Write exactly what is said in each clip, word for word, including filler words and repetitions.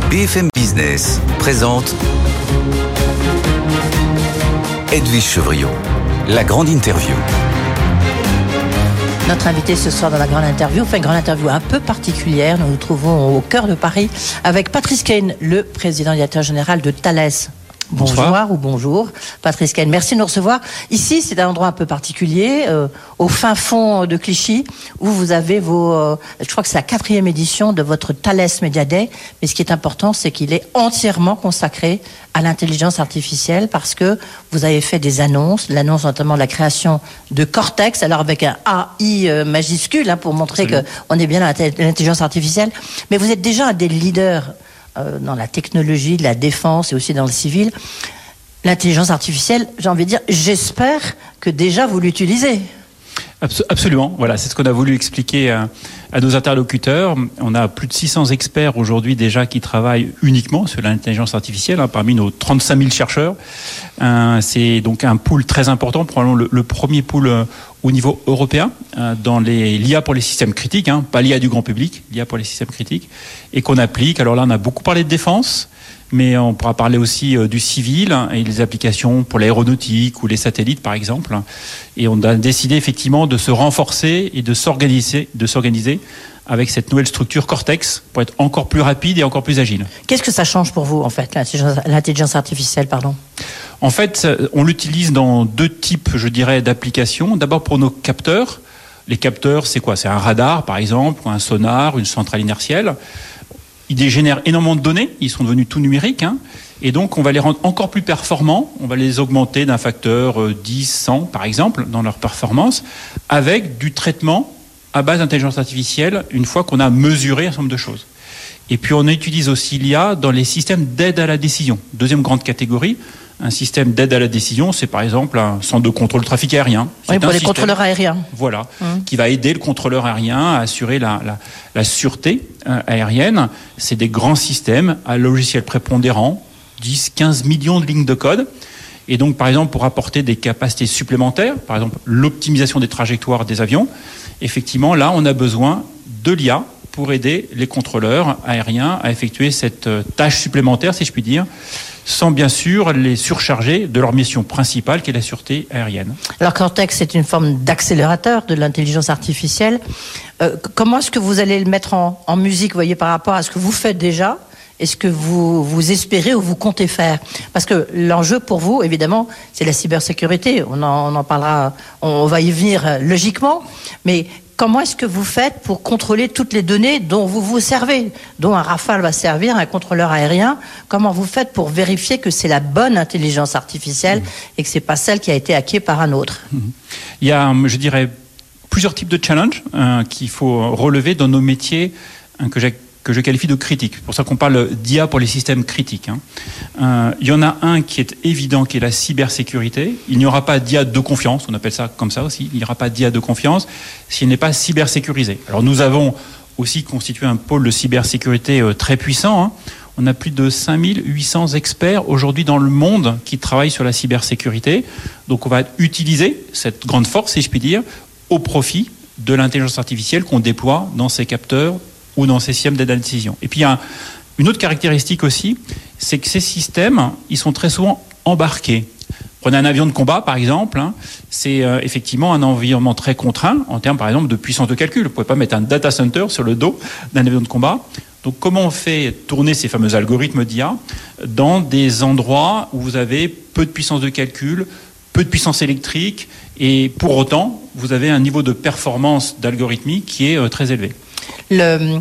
B F M Business présente Edwige Chevrillon, la grande interview. Notre invité ce soir dans la grande interview, enfin une grande interview un peu particulière. Nous nous trouvons au cœur de Paris avec Patrice Caine, le président directeur général de Thales. Bonjour ou bonjour, Patrice Caine. Merci de nous recevoir. Ici, c'est un endroit un peu particulier, euh, au fin fond de Clichy, où vous avez vos... Euh, je crois que c'est la quatrième édition de votre Thales Media Day. Mais ce qui est important, c'est qu'il est entièrement consacré à l'intelligence artificielle, parce que vous avez fait des annonces, l'annonce notamment de la création de Cortex, alors avec un A I euh, majuscule, hein, pour montrer qu'on est bien dans l'intelligence artificielle. Mais vous êtes déjà un des leaders dans la technologie, de la défense et aussi dans le civil. L'intelligence artificielle, j'ai envie de dire, j'espère que déjà vous l'utilisez. Absolument, voilà, c'est ce qu'on a voulu expliquer à, à nos interlocuteurs. On a plus de six cents experts aujourd'hui déjà qui travaillent uniquement sur l'intelligence artificielle, hein, parmi nos trente-cinq mille chercheurs. Euh, c'est donc un pool très important, probablement le, le premier pool euh, au niveau européen, euh, dans les l'I A pour les systèmes critiques, hein, pas l'I A du grand public, l'I A pour les systèmes critiques, et qu'on applique. Alors là, on a beaucoup parlé de défense, mais on pourra parler aussi euh, du civil et les applications pour l'aéronautique ou les satellites, par exemple. Et on a décidé effectivement de se renforcer et de s'organiser, de s'organiser avec cette nouvelle structure Cortex pour être encore plus rapide et encore plus agile. Qu'est-ce que ça change pour vous, en fait, l'intelligence, l'intelligence artificielle, pardon ? En fait, on l'utilise dans deux types, je dirais, d'applications. D'abord pour nos capteurs. Les capteurs, c'est quoi ? C'est un radar, par exemple, ou un sonar, une centrale inertielle. Ils génèrent énormément de données, ils sont devenus tout numériques, hein, et donc on va les rendre encore plus performants, on va les augmenter d'un facteur euh, dix, cent par exemple, dans leur performance, avec du traitement à base d'intelligence artificielle, une fois qu'on a mesuré un certain nombre de choses. Et puis on utilise aussi l'I A dans les systèmes d'aide à la décision. Deuxième grande catégorie, un système d'aide à la décision, c'est par exemple un centre de contrôle de trafic aérien. C'est oui, pour un les système, contrôleurs aériens. Voilà, mmh. qui va aider le contrôleur aérien à assurer la, la, la sûreté euh, aérienne. C'est des grands systèmes à logiciel prépondérant, dix, quinze millions de lignes de code. Et donc, par exemple, pour apporter des capacités supplémentaires, par exemple l'optimisation des trajectoires des avions, effectivement, là, on a besoin de l'I A pour aider les contrôleurs aériens à effectuer cette tâche supplémentaire, si je puis dire, sans bien sûr les surcharger de leur mission principale qui est la sûreté aérienne. Alors Cortex, c'est une forme d'accélérateur de l'intelligence artificielle. Euh, comment est-ce que vous allez le mettre en, en musique, vous voyez, par rapport à ce que vous faites déjà ? Est-ce que vous, vous espérez ou vous comptez faire ? Parce que l'enjeu pour vous, évidemment, c'est la cybersécurité. On en, on en parlera, on va y venir logiquement, mais comment est-ce que vous faites pour contrôler toutes les données dont vous vous servez, dont un Rafale va servir, un contrôleur aérien ? Comment vous faites pour vérifier que c'est la bonne intelligence artificielle et que c'est pas celle qui a été hackée par un autre ? Il y a, je dirais, plusieurs types de challenges euh, qu'il faut relever dans nos métiers hein, que j'ai que je qualifie de critiques. C'est pour ça qu'on parle d'I A pour les systèmes critiques. Hein. Euh, il y en a un qui est évident, qui est la cybersécurité. Il n'y aura pas d'I A de confiance, on appelle ça comme ça aussi, il n'y aura pas d'I A de confiance s'il n'est pas cybersécurisé. Alors nous avons aussi constitué un pôle de cybersécurité euh, très puissant. Hein. On a plus de cinq mille huit cents experts aujourd'hui dans le monde qui travaillent sur la cybersécurité. Donc on va utiliser cette grande force, si je puis dire, au profit de l'intelligence artificielle qu'on déploie dans ces capteurs ou dans ces systèmes d'aide à la décision. Et puis il y a une autre caractéristique aussi, c'est que ces systèmes, ils sont très souvent embarqués. Prenez un avion de combat, par exemple, hein, c'est euh, effectivement un environnement très contraint en termes, par exemple, de puissance de calcul. Vous ne pouvez pas mettre un data center sur le dos d'un avion de combat. Donc comment on fait tourner ces fameux algorithmes d'I A dans des endroits où vous avez peu de puissance de calcul, peu de puissance électrique, et pour autant, vous avez un niveau de performance d'algorithmie qui est euh, très élevé. Le,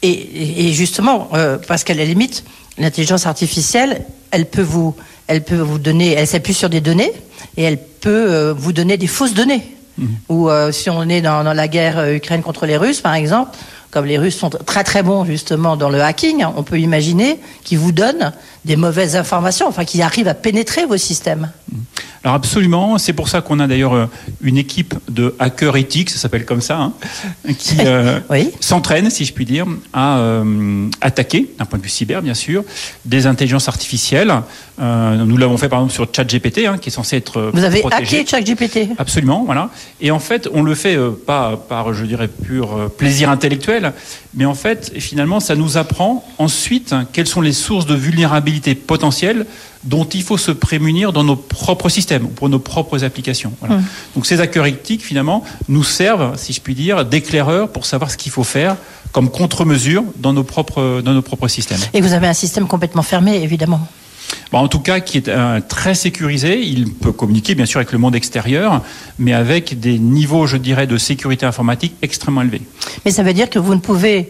et, et justement, euh, parce qu'à la limite, l'intelligence artificielle, elle peut vous, elle peut vous donner, elle s'appuie sur des données et elle peut euh, vous donner des fausses données. Mmh. Ou euh, si on est dans, dans la guerre Ukraine contre les Russes, par exemple, comme les Russes sont très très bons justement dans le hacking, on peut imaginer qu'ils vous donnent des mauvaises informations, enfin qu'ils arrivent à pénétrer vos systèmes. Mmh. Alors absolument, c'est pour ça qu'on a d'ailleurs une équipe de hackers éthiques, ça s'appelle comme ça, hein, qui euh, oui. s'entraîne, si je puis dire, à euh, attaquer, d'un point de vue cyber bien sûr, des intelligences artificielles. Euh, nous l'avons fait par exemple sur ChatGPT, hein, qui est censé être Vous avez protégé. hacké ChatGPT ? Absolument, voilà. Et en fait, on le fait euh, pas par, je dirais, pur euh, plaisir intellectuel, mais en fait, finalement, ça nous apprend ensuite hein, quelles sont les sources de vulnérabilité potentielles dont il faut se prémunir dans nos propres systèmes, pour nos propres applications. Voilà. Mmh. Donc ces hackers éthiques, finalement, nous servent, si je puis dire, d'éclaireurs pour savoir ce qu'il faut faire comme contre-mesure dans nos propres, dans nos propres systèmes. Et vous avez un système complètement fermé, évidemment. Bon, en tout cas, qui est euh, très sécurisé. Il peut communiquer, bien sûr, avec le monde extérieur, mais avec des niveaux, je dirais, de sécurité informatique extrêmement élevés. Mais ça veut dire que vous ne pouvez...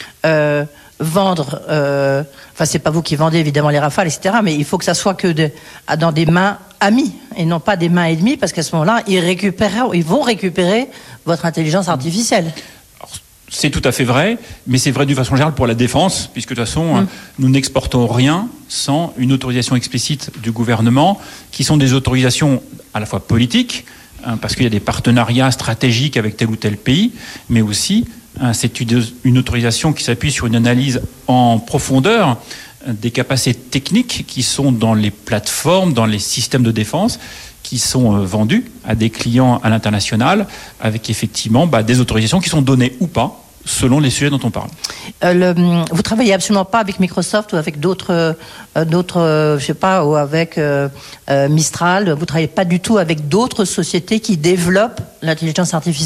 Euh vendre, euh, enfin c'est pas vous qui vendez évidemment les Rafales, et cetera, mais il faut que ça soit que de, dans des mains amies et non pas des mains ennemies, parce qu'à ce moment-là, ils récupèrent, ils vont récupérer votre intelligence artificielle. Alors, c'est tout à fait vrai, mais c'est vrai d'une façon générale pour la défense, puisque de toute façon, mmh. nous n'exportons rien sans une autorisation explicite du gouvernement, qui sont des autorisations à la fois politiques, hein, parce qu'il y a des partenariats stratégiques avec tel ou tel pays, mais aussi c'est une autorisation qui s'appuie sur une analyse en profondeur des capacités techniques qui sont dans les plateformes, dans les systèmes de défense, qui sont vendus à des clients à l'international, avec effectivement bah, des autorisations qui sont données ou pas, selon les sujets dont on parle. Euh, le, vous travaillez absolument pas avec Microsoft ou avec d'autres, euh, d'autres, euh, je sais pas, ou avec euh, euh, Mistral. Vous travaillez pas du tout avec d'autres sociétés qui développent l'intelligence artificielle ?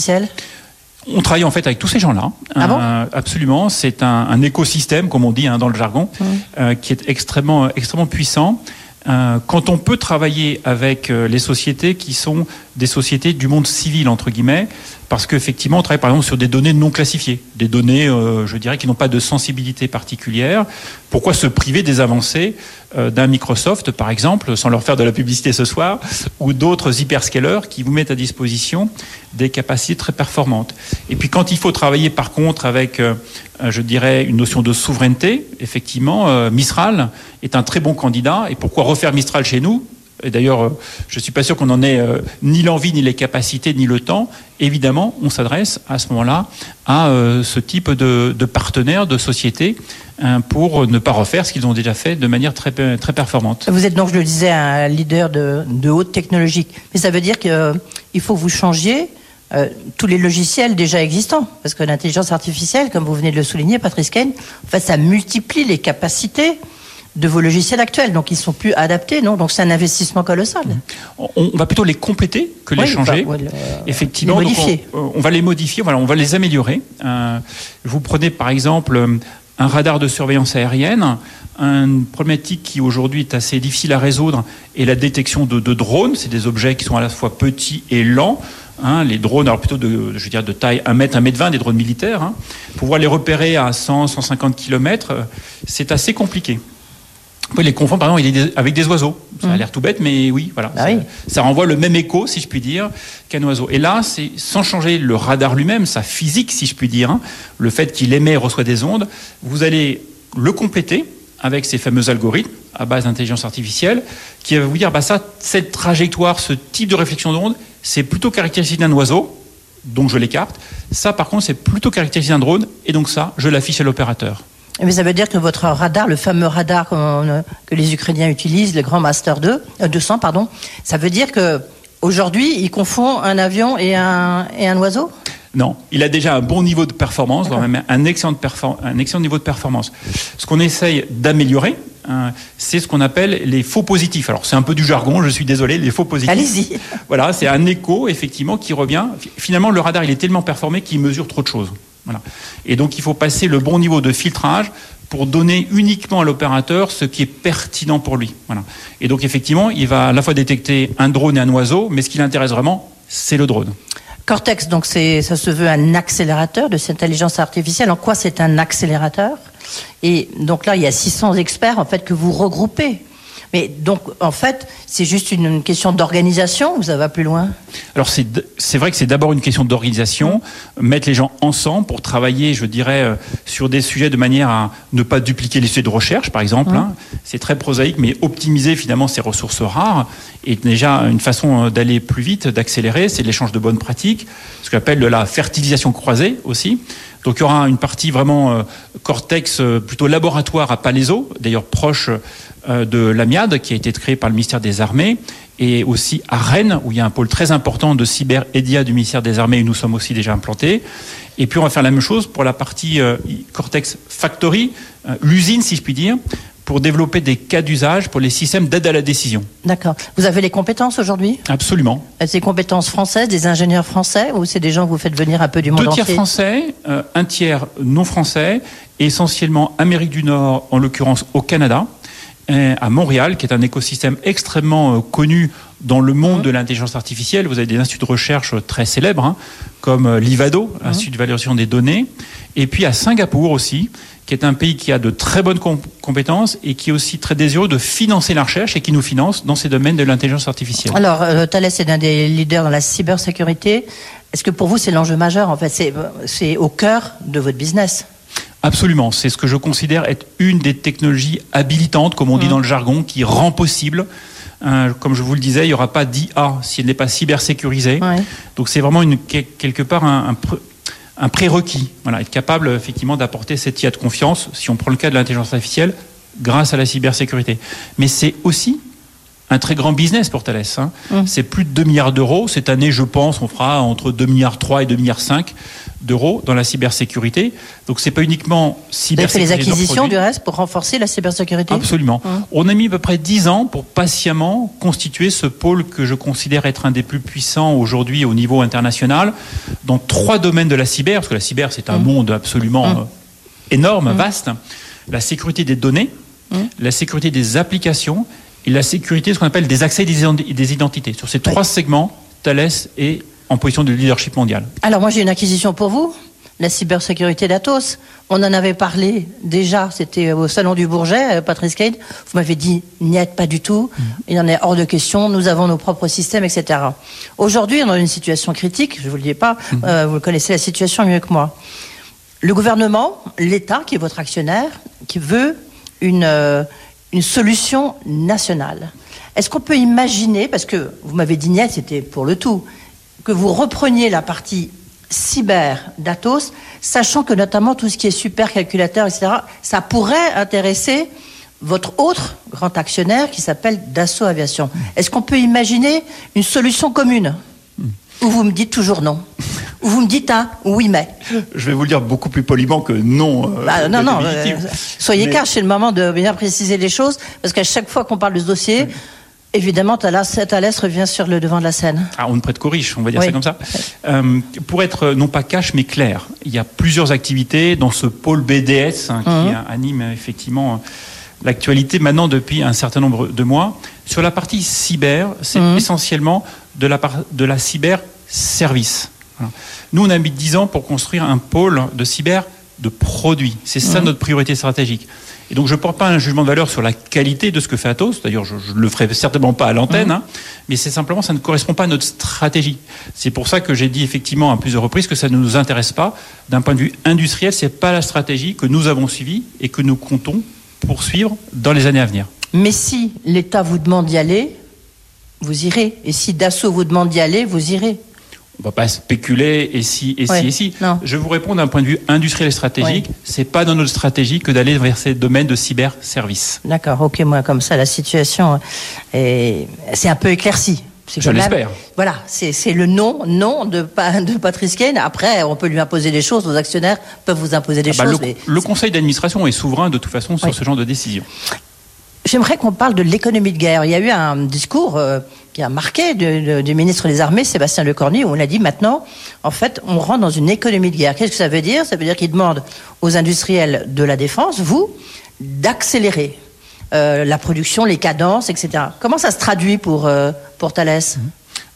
On travaille en fait avec tous ces gens-là. Ah bon ? euh, absolument. C'est un, un écosystème, comme on dit hein, dans le jargon, mmh. euh, qui est extrêmement, extrêmement puissant. Euh, quand on peut travailler avec euh, les sociétés qui sont des sociétés du monde civil, entre guillemets, parce qu'effectivement, on travaille par exemple sur des données non classifiées, des données, euh, je dirais, qui n'ont pas de sensibilité particulière. Pourquoi se priver des avancées euh, d'un Microsoft, par exemple, sans leur faire de la publicité ce soir, ou d'autres hyperscalers qui vous mettent à disposition des capacités très performantes. Et puis quand il faut travailler par contre avec, euh, je dirais, une notion de souveraineté, effectivement, euh, Mistral est un très bon candidat. Et pourquoi refaire Mistral chez nous ? Et d'ailleurs, je ne suis pas sûr qu'on en ait euh, ni l'envie, ni les capacités, ni le temps. Évidemment, on s'adresse à ce moment-là à euh, ce type de, de partenaires, de sociétés, hein, pour ne pas refaire ce qu'ils ont déjà fait de manière très, très performante. Vous êtes donc, je le disais, un leader de, de haute technologie. Mais ça veut dire qu'il euh, faut que vous changiez euh, tous les logiciels déjà existants. Parce que l'intelligence artificielle, comme vous venez de le souligner, Patrice Caine, en fait, ça multiplie les capacités de vos logiciels actuels, donc ils sont plus adaptés, non ? Donc c'est un investissement colossal. On, on va plutôt les compléter que les oui, changer. Bah, ouais, le, Effectivement, les modifier. Donc on, on va les modifier, voilà, on va les améliorer. Euh, vous prenez par exemple un radar de surveillance aérienne. Une problématique qui aujourd'hui est assez difficile à résoudre est la détection de, de drones. C'est des objets qui sont à la fois petits et lents. Hein, les drones, alors plutôt de, je veux dire, de taille un mètre, un mètre vingt, des drones militaires. Hein. Pouvoir les repérer à cent, cent cinquante kilomètres, c'est assez compliqué. Vous pouvez les confondre, par exemple, avec des oiseaux. Ça a l'air tout bête, mais oui, voilà. Ah ça, oui. ça renvoie le même écho, si je puis dire, qu'un oiseau. Et là, c'est sans changer le radar lui-même, sa physique, si je puis dire, hein, le fait qu'il émet et reçoit des ondes, vous allez le compléter avec ces fameux algorithmes à base d'intelligence artificielle, qui va vous dire, bah ça, cette trajectoire, ce type de réflexion d'onde, c'est plutôt caractéristique d'un oiseau, donc je l'écarte. Ça, par contre, c'est plutôt caractéristique d'un drone, et donc ça, je l'affiche à l'opérateur. Mais ça veut dire que votre radar, le fameux radar que les Ukrainiens utilisent, le Grand Master deux cents, pardon, ça veut dire que aujourd'hui, il confond un avion et un, et un oiseau ? Non, il a déjà un bon niveau de performance, voire même un excellent, de perfor- un excellent niveau de performance. Ce qu'on essaye d'améliorer, hein, c'est ce qu'on appelle les faux positifs. Alors c'est un peu du jargon, je suis désolé, les faux positifs. Allez-y. Voilà, c'est un écho effectivement qui revient. Finalement, le radar il est tellement performé qu'il mesure trop de choses. Voilà. Et donc il faut passer le bon niveau de filtrage pour donner uniquement à l'opérateur ce qui est pertinent pour lui. Voilà. Et donc effectivement, il va à la fois détecter un drone et un oiseau, mais ce qui l'intéresse vraiment, c'est le drone. Cortex, donc c'est, ça se veut un accélérateur de cette intelligence artificielle. En quoi c'est un accélérateur ? Et donc là, il y a six cents experts en fait que vous regroupez Mais donc, en fait, c'est juste une, une question d'organisation ou ça va plus loin? Alors, c'est, c'est vrai que c'est d'abord une question d'organisation, mmh. mettre les gens ensemble pour travailler, je dirais, euh, sur des sujets de manière à ne pas dupliquer les sujets de recherche, par exemple. Mmh. Hein. C'est très prosaïque, mais optimiser finalement ces ressources rares. Et déjà, une façon d'aller plus vite, d'accélérer, c'est l'échange de bonnes pratiques, ce qu'on appelle de la fertilisation croisée aussi. Donc il y aura une partie vraiment euh, cortex, euh, plutôt laboratoire à Palaiseau, d'ailleurs proche euh, de l'Amiade, qui a été créé par le ministère des Armées, et aussi à Rennes, où il y a un pôle très important de cyber-édia du ministère des Armées, où nous sommes aussi déjà implantés. Et puis on va faire la même chose pour la partie euh, cortex factory, euh, l'usine si je puis dire, pour développer des cas d'usage pour les systèmes d'aide à la décision. D'accord. Vous avez les compétences aujourd'hui ? Absolument. C'est des compétences françaises, des ingénieurs français, ou c'est des gens que vous faites venir un peu du monde entier ? Deux tiers français, euh, un tiers non français, et essentiellement Amérique du Nord, en l'occurrence au Canada, à Montréal, qui est un écosystème extrêmement euh, connu dans le monde mmh. de l'intelligence artificielle. Vous avez des instituts de recherche très célèbres, hein, comme l'Ivado, mmh. Institut de valorisation des données, et puis à Singapour aussi, qui est un pays qui a de très bonnes comp- compétences et qui est aussi très désireux de financer la recherche et qui nous finance dans ces domaines de l'intelligence artificielle. Alors, euh, Thales est l'un des leaders dans la cybersécurité. Est-ce que pour vous, c'est l'enjeu majeur ? En fait, c'est, c'est au cœur de votre business. Absolument. C'est ce que je considère être une des technologies habilitantes, comme on dit mmh. dans le jargon, qui rend possible. Euh, comme je vous le disais, il n'y aura pas d'I A si elle n'est pas cybersécurisée. Ouais. Donc c'est vraiment une, quelque part un, un, un prérequis. Voilà, être capable effectivement d'apporter cette I A de confiance, si on prend le cas de l'intelligence artificielle, grâce à la cybersécurité. Mais c'est aussi un très grand business pour Thales. Hein. Mmh. C'est plus de deux milliards d'euros. Cette année, je pense, on fera entre deux virgule trois milliards et deux virgule cinq milliards d'euros dans la cybersécurité. Donc, c'est pas uniquement cybersécurité. Vous avez fait les acquisitions, du reste, pour renforcer la cybersécurité ? Absolument. Mmh. On a mis à peu près dix ans pour patiemment constituer ce pôle que je considère être un des plus puissants aujourd'hui au niveau international dans trois domaines de la cyber, parce que la cyber, c'est un mmh. monde absolument mmh. énorme, mmh. vaste. La sécurité des données, mmh. la sécurité des applications et la sécurité, ce qu'on appelle des accès et des identités. Sur ces trois oui. segments, Thales est en position de leadership mondial. Alors moi j'ai une acquisition pour vous, la cybersécurité d'Atos. On en avait parlé déjà, c'était au Salon du Bourget, Patrice Caine. Vous m'avez dit, n'y pas du tout, mmh. il en est hors de question, nous avons nos propres systèmes, et cetera. Aujourd'hui, on est dans une situation critique, je ne vous le dis pas, mmh. euh, vous connaissez la situation mieux que moi. Le gouvernement, l'État, qui est votre actionnaire, qui veut une... Euh, une solution nationale. Est-ce qu'on peut imaginer, parce que vous m'avez dit niet, c'était pour le tout, que vous repreniez la partie cyber d'Atos, sachant que notamment tout ce qui est supercalculateur, et cetera, ça pourrait intéresser votre autre grand actionnaire qui s'appelle Dassault Aviation. Est-ce qu'on peut imaginer une solution commune ? Ou vous me dites toujours non ? Ou vous me dites un oui mais ? Je vais vous le dire beaucoup plus poliment que non. Euh, bah, non, non, euh, soyez mais... cash, c'est le moment de bien préciser les choses, parce qu'à chaque fois qu'on parle de ce dossier, oui. évidemment, Thales revient sur le devant de la scène. Ah, on ne prête qu'aux riches, on va dire oui. ça comme ça. Oui. Euh, pour être non pas cash, mais clair, il y a plusieurs activités dans ce pôle B D S hein, qui mmh. anime effectivement l'actualité maintenant depuis un certain nombre de mois. Sur la partie cyber, c'est mmh. essentiellement de la, par... de la cyber-service. Voilà. Nous, on a mis dix ans pour construire un pôle de cyber de produits. C'est ça mmh. notre priorité stratégique. Et donc, je ne porte pas un jugement de valeur sur la qualité de ce que fait Atos. D'ailleurs, je ne le ferai certainement pas à l'antenne. Mmh. Hein, mais c'est simplement, ça ne correspond pas à notre stratégie. C'est pour ça que j'ai dit effectivement à plusieurs reprises que ça ne nous intéresse pas. D'un point de vue industriel, ce n'est pas la stratégie que nous avons suivie et que nous comptons poursuivre dans les années à venir. Mais si l'État vous demande d'y aller, vous irez. Et si Dassault vous demande d'y aller, vous irez. On ne va pas spéculer et si, et ouais, si, et si. Non. Je vous réponds d'un point de vue industriel et stratégique. Ouais. Ce n'est pas dans notre stratégie que d'aller vers ces domaines de cyber-service. D'accord, ok, moi, comme ça, la situation, est... c'est un peu éclaircie. C'est Je l'espère. Même... Voilà, c'est, c'est le non, non de, de Patrice Caine. Après, on peut lui imposer des choses, nos actionnaires peuvent vous imposer des ah bah choses. Le, mais le conseil d'administration est souverain, de toute façon, sur oui. ce genre de décision. J'aimerais qu'on parle de l'économie de guerre. Il y a eu un discours euh, qui a marqué de, de, du ministre des Armées, Sébastien Lecornu, où on a dit maintenant, en fait, on rentre dans une économie de guerre. Qu'est-ce que ça veut dire ? Ça veut dire qu'il demande aux industriels de la défense, vous, d'accélérer euh, la production, les cadences, et cetera. Comment ça se traduit pour, euh, pour Thales ?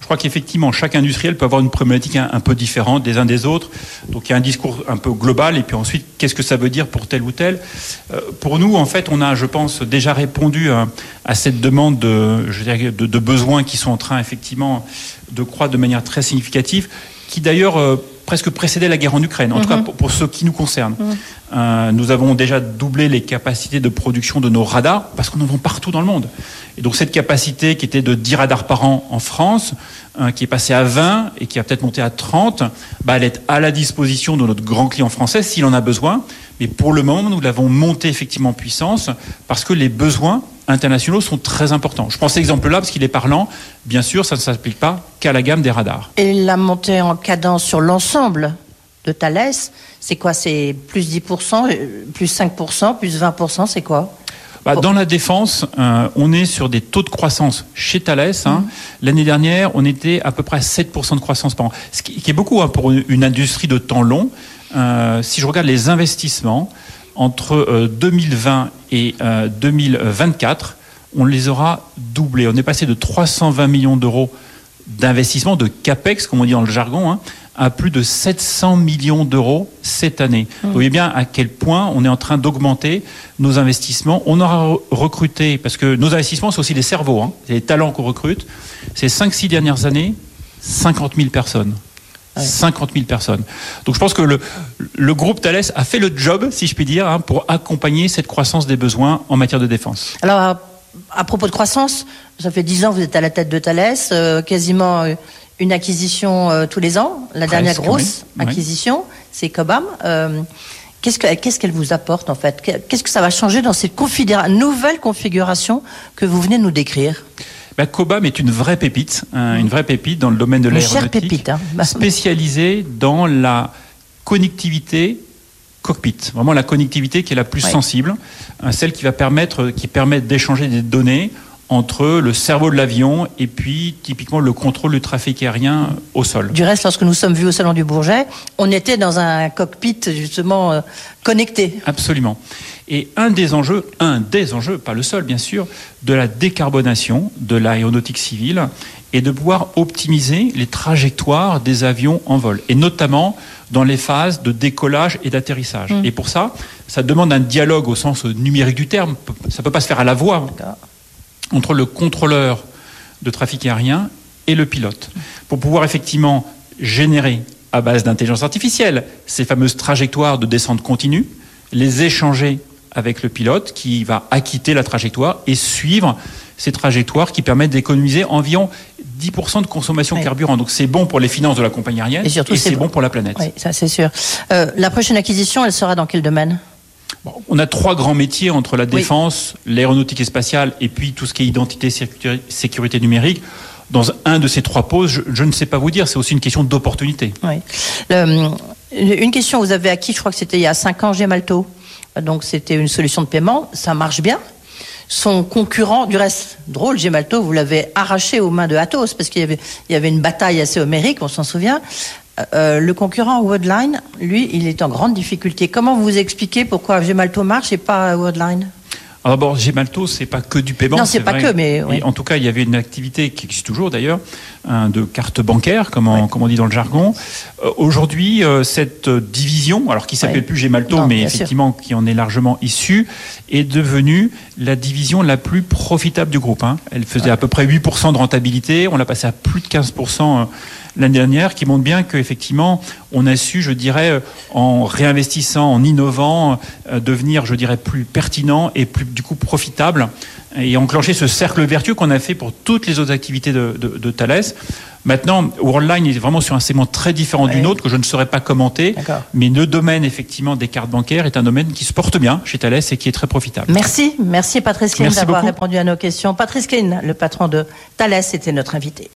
Je crois qu'effectivement, chaque industriel peut avoir une problématique un, un peu différente des uns des autres. Donc il y a un discours un peu global, et puis ensuite, qu'est-ce que ça veut dire pour tel ou tel ? euh, Pour nous, en fait, on a, je pense, déjà répondu à, à cette demande de, je dirais, de, de besoins qui sont en train, effectivement, de croître de manière très significative, qui d'ailleurs euh, presque précédait la guerre en Ukraine, en mm-hmm. tout cas pour, pour ce qui nous concerne. Mm-hmm. Euh, nous avons déjà doublé les capacités de production de nos radars, parce qu'on en vend partout dans le monde. Et donc cette capacité qui était de dix radars par an en France, euh, qui est passée à vingt et qui a peut-être monté à trente, bah, elle est à la disposition de notre grand client français s'il en a besoin. Mais pour le moment, nous l'avons monté effectivement en puissance parce que les besoins internationaux sont très importants. Je prends cet exemple-là parce qu'il est parlant. Bien sûr, ça ne s'applique pas qu'à la gamme des radars. Et la montée en cadence sur l'ensemble de Thales, c'est quoi ? C'est plus dix pour cent, plus cinq pour cent, plus vingt pour cent, c'est quoi ? Bah, dans la défense, euh, on est sur des taux de croissance chez Thales. Hein. Mmh. L'année dernière, on était à peu près à sept pour cent de croissance par an, ce qui, qui est beaucoup hein, pour une, une industrie de temps long. Euh, si je regarde les investissements, entre euh, deux mille vingt et euh, deux mille vingt-quatre, on les aura doublés. On est passé de trois cent vingt millions d'euros d'investissement, de CAPEX, comme on dit dans le jargon, hein, à plus de sept cents millions d'euros cette année. Mmh. Vous voyez bien à quel point on est en train d'augmenter nos investissements. On aura recruté, parce que nos investissements, c'est aussi les cerveaux, hein, c'est les talents qu'on recrute. Ces cinq six dernières années, cinquante mille personnes. Ouais. cinquante mille personnes. Donc je pense que le, le groupe Thales a fait le job, si je puis dire, hein, pour accompagner cette croissance des besoins en matière de défense. Alors, à, à propos de croissance, ça fait dix ans que vous êtes à la tête de Thales, euh, quasiment une acquisition euh, tous les ans. La Presque, dernière grosse oui. acquisition, oui. c'est Cobham. Euh, qu'est-ce, que, qu'est-ce qu'elle vous apporte en fait ? Qu'est-ce que ça va changer dans cette configura- nouvelle configuration que vous venez de nous décrire ? Ben, Cobham est une vraie pépite, hein, une vraie pépite dans le domaine de une l'aéronautique, chère pépite, hein. spécialisée dans la connectivité cockpit, vraiment la connectivité qui est la plus ouais. sensible, hein, celle qui va permettre, qui permet d'échanger des données entre le cerveau de l'avion et puis typiquement le contrôle du trafic aérien au sol. Du reste, lorsque nous sommes vus au Salon du Bourget, on était dans un cockpit justement euh, connecté. Absolument. Et un des enjeux, un des enjeux, pas le seul bien sûr, de la décarbonation de l'aéronautique civile est de pouvoir optimiser les trajectoires des avions en vol, et notamment dans les phases de décollage et d'atterrissage. Mmh. Et pour ça, ça demande un dialogue au sens numérique du terme. Ça ne peut pas se faire à la voix hein, entre le contrôleur de trafic aérien et le pilote, pour pouvoir effectivement générer à base d'intelligence artificielle ces fameuses trajectoires de descente continue, les échanger avec le pilote qui va acquitter la trajectoire et suivre ces trajectoires qui permettent d'économiser environ dix pour cent de consommation de oui. carburant. Donc c'est bon pour les finances de la compagnie aérienne et, surtout, et c'est, c'est bon pour la planète. Oui, ça c'est sûr. Euh, la prochaine acquisition, elle sera dans quel domaine ? Bon, on a trois grands métiers entre la défense, oui. l'aéronautique et spatiale et puis tout ce qui est identité, sécurité numérique. Dans un de ces trois pôles, je, je ne sais pas vous dire, c'est aussi une question d'opportunité. Oui. Le, une question, vous avez acquis, je crois que c'était il y a cinq ans, Gemalto. Donc c'était une solution de paiement, ça marche bien. Son concurrent, du reste, drôle, Gemalto, vous l'avez arraché aux mains de Atos, parce qu'il y avait, il y avait une bataille assez homérique, on s'en souvient. Euh, le concurrent Worldline, lui, il est en grande difficulté. Comment vous expliquez pourquoi Gemalto marche et pas Worldline ? Alors d'abord, Gemalto, c'est pas que du paiement. Non, c'est, c'est pas vrai. que, mais oui. En tout cas, il y avait une activité qui existe toujours d'ailleurs, hein, de carte bancaire, comme on, oui. comme on dit dans le jargon. Euh, aujourd'hui, euh, cette division, alors qui s'appelle oui. plus Gemalto, non, mais effectivement sûr. qui en est largement issue, est devenue la division la plus profitable du groupe. Hein. Elle faisait ouais. à peu près huit pour cent de rentabilité, on l'a passé à plus de quinze pour cent. Euh, l'année dernière, qui montre bien qu'effectivement, on a su, je dirais, en réinvestissant, en innovant, euh, devenir, je dirais, plus pertinent et plus, du coup, profitable, et enclencher ce cercle vertueux qu'on a fait pour toutes les autres activités de, de, de Thales. Maintenant, Worldline est vraiment sur un segment très différent ouais. d'une autre que je ne saurais pas commenter, D'accord. mais le domaine, effectivement, des cartes bancaires est un domaine qui se porte bien chez Thales et qui est très profitable. Merci. Merci, Patrice Caine, Merci d'avoir beaucoup. répondu à nos questions. Patrice Caine, le patron de Thales, était notre invité.